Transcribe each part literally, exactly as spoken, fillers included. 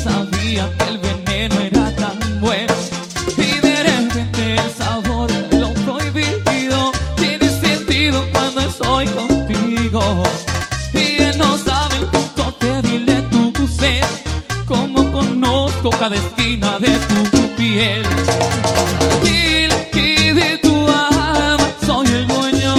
sabía que el veneno era tan bueno. Y de repente el sabor de lo prohibido tiene sentido cuando estoy contigo. Y él no sabe el punto débil de tu ser, como conozco cada esquina de tu piel. Dile que de tu alma soy el dueño,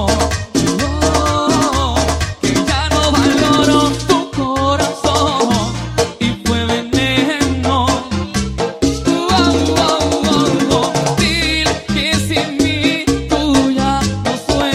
oh, que ya no valoro tu corazón y fue veneno. Oh, oh, oh, oh. Dile que sin mí tú ya no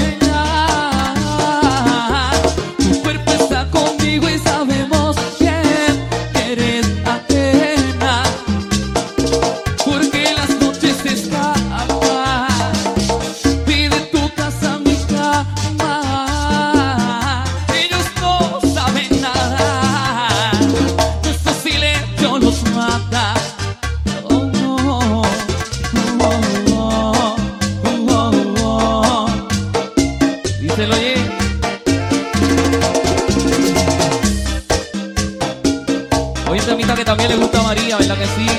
sueñas. Tu cuerpo está conmigo y sabemos bien que eres ajena, porque las noches se escapan. Pide tu casa a mi cama. Ellos no saben nada, nuestro silencio los mata. Oh, no. Oh, oh, oh, oh, oh. Díselo, oye. Hoy un temita que también le gusta a María, ¿verdad que sí?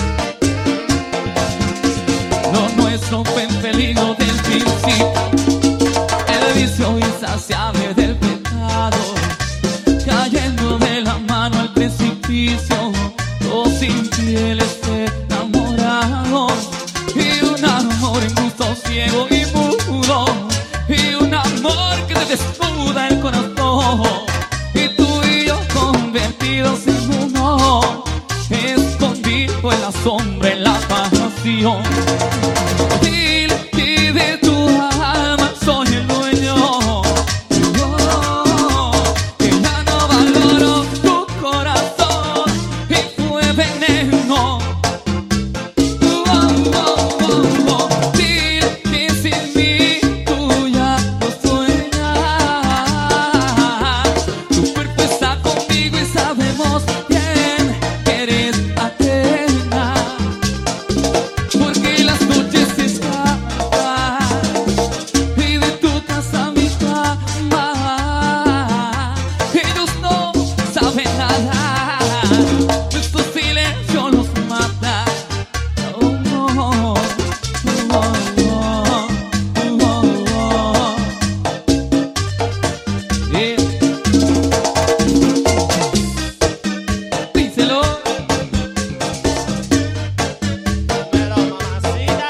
Lo nuestro fue en peligro del principio, el vicio insaciable del pecado, cayendo de la mano al precipicio, dos infieles enamorados, y un amor en gusto ciego y mudo, y un amor que te desnuda el corazón, y tú y yo convertidos en uno, escondido en la sombra, en la pasión. Dile que de tu alma soy el dueño, oh, que ya no valoro tu corazón y fue veneno. Oh, oh, oh, oh. Dile que sin mí tú ya no sueñas. Tu cuerpo está conmigo y sabemos bien que eres ajena, porque las noches se escapan. Pide tu casa a mi cama. Ellos no saben nada, nuestro silencio los mata. Oh, no. Oh, oh, oh, oh, oh. Yeah. Díselo. Pero mamacita,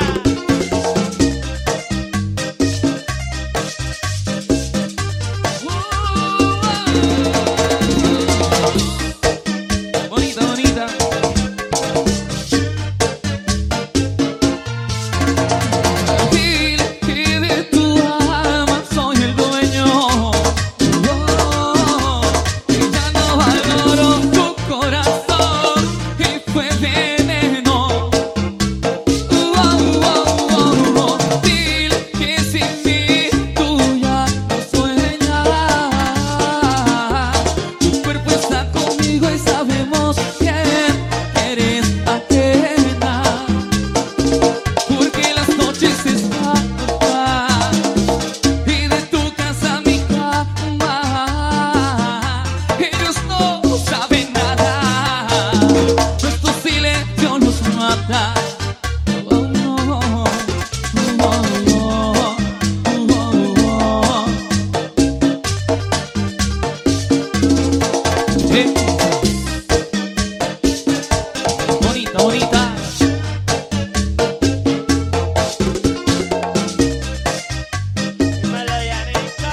Bonita, bonita. Dile que de tu alma soy el dueño, oh, que ya no valoro tu corazón y fue veneno. Oh, oh, oh, oh. Dile que sin mí tú ya no sueñas. Tu cuerpo está conmigo y sabemos bien que eres ajena, porque las noches se escapan. Y de tu casa a mi cama. Ellos no saben nada, nuestro silencio los mata. Oh, no. Oh, oh, oh, oh, oh. Eh. Bonita, bonita. dímelo, Yanica.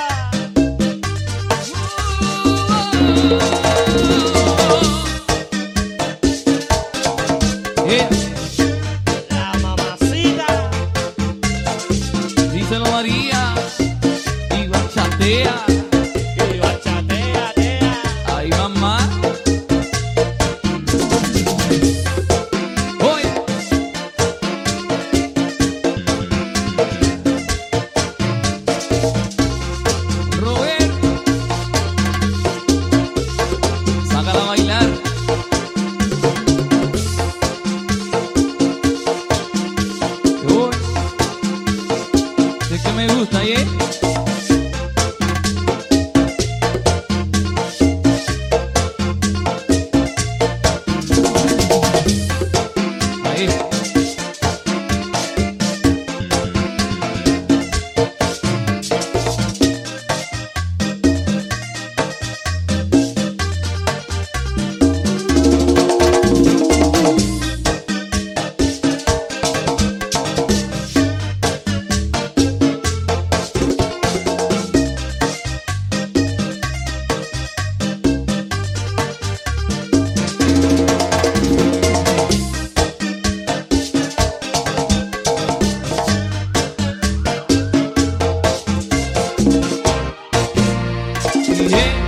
Eh. La mamacita, Díselo, María. Y bachatea. y bachatea, tea. Ay, mamá. Hoy. Robert. Sácala a bailar. yeah.